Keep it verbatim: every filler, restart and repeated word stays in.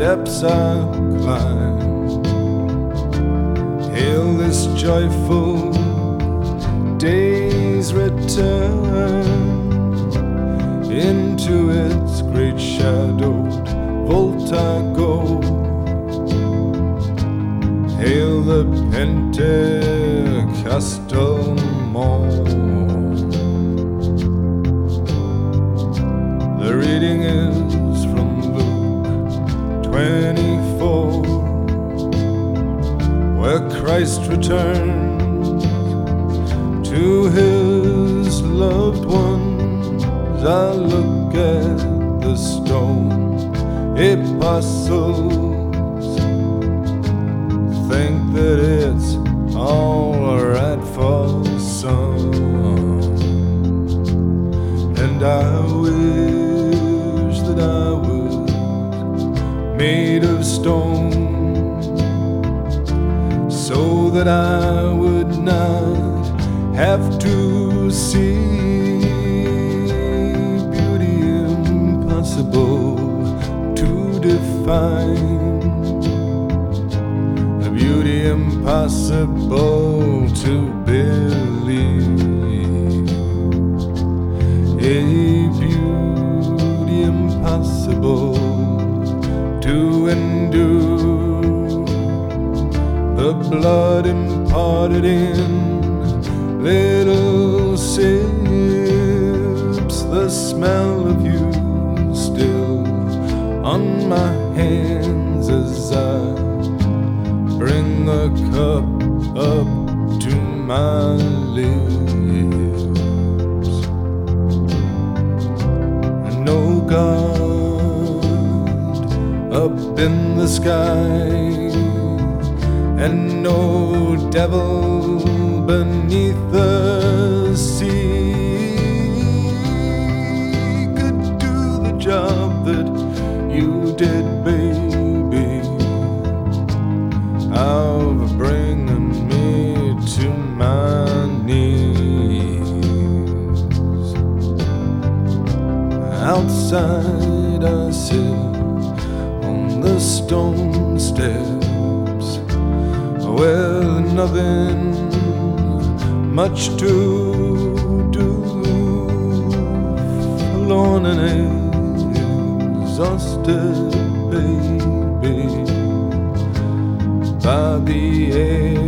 steps I climb. Hail this joyful day's return into its great shadowed vault I go. Hail the Pentecostal morn. The reading is from Luke twenty-four, where Christ returns to his loved ones. I look at the stone apostles, think that it's all right for some, and I wish that I was made of stone, so that I would not have to see beauty impossible to define, a beauty impossible to believe, a beauty impossible to endure, the blood imparted in little sips, the smell of you still on my hands as I bring the cup up to my lips. And oh God, up in the sky, and no devil beneath the sea could do the job that you did, baby, of bringing me to my knees. Outside I sit on the stone steps, with nothing much to do, forlorn and exhausted, baby, by the